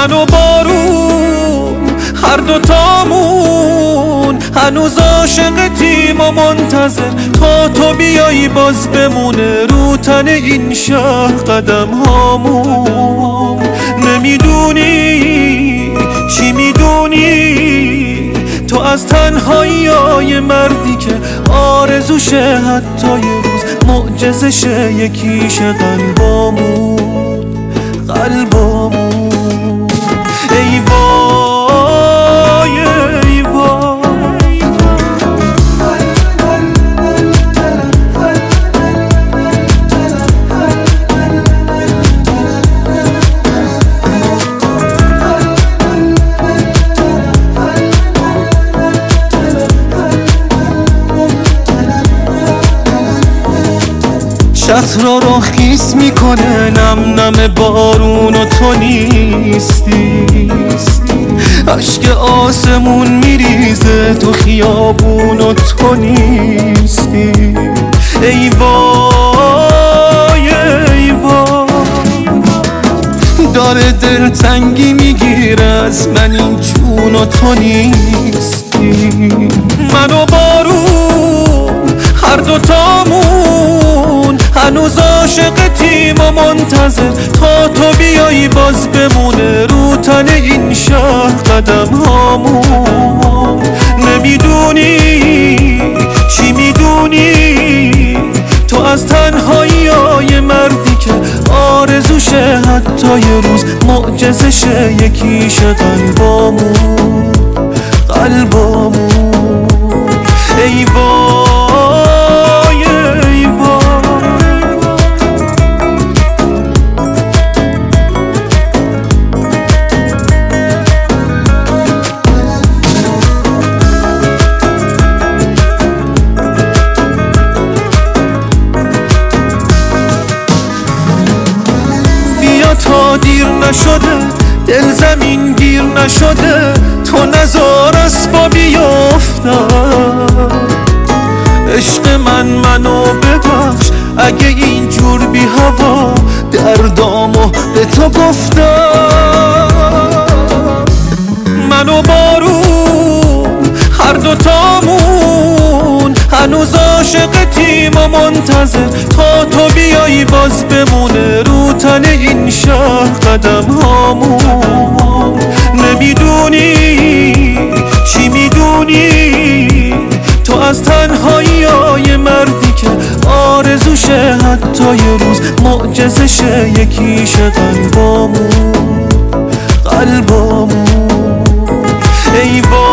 من و بارون هر دوتامون هنوز عاشقتیم و منتظر تا تو بیایی باز بمونه رو تن این شهر قدم هامون. نمیدونی چی میدونی تو از تنهایی مردی که آرزوشه حتی یه روز معجزشه یکیشه قلبامون ای وای ای وای. شهر رو خیس میکنه نم نم بارون و تو نیستی. عشق آسمون میریزه تو خیابون و تو نیستی. ای وای ای وای. داره دلتنگی میگیره از من این جون و تو نیستی. من و بارون هر دوتامون هنوز عاشقتیم و منتظر تا تو بیایی باز بمونه رو تن این شهر قدم هامون. نمیدونی چی میدونی تو از تنهایی مردی که آرزوشه حتی یه روز معجزشه یکیشه قلبامون ای وای ای وای. بیا تا دیر نشده دل زمین گیر نشده تو نزار اسبا بیافتم. عشق منو ببخش اگه اینجور بی هوا دردامو به تو گفتم. من و بارون هر دوتامون هنوز عاشقتیم و منتظر تا تو بیایی باز بمونه رو تن این شهر قدم هامون. نمیدونی چی میدونی تو از تنهایی مردی که آرزوشه حتی یه روز معجزشه یکیشه قلبامون ای وای.